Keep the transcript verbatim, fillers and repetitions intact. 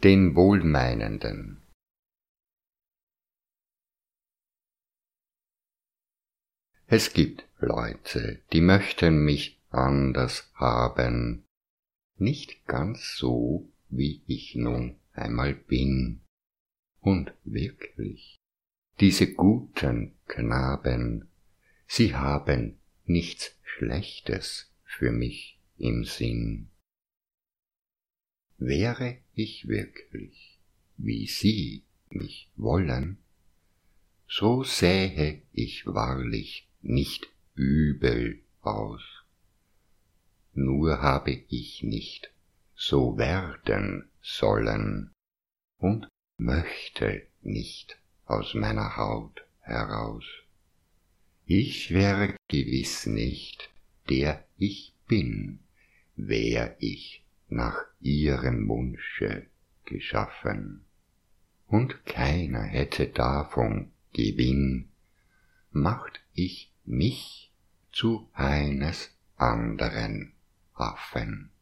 den Wohlmeinenden. Es gibt Leute, die möchten mich anders haben, nicht ganz so, wie ich nun einmal bin. Und wirklich, diese guten Knaben, sie haben nichts Schlechtes für mich im Sinn. Wäre ich wirklich, wie sie mich wollen, so sähe ich wahrlich nicht übel aus. Nur habe ich nicht so werden sollen und möchte nicht aus meiner Haut heraus. Ich wäre gewiss nicht, der ich bin, wär ich nach ihrem Wunsche geschaffen, und keiner hätte davon Gewinn, macht ich mich zu eines anderen Affen.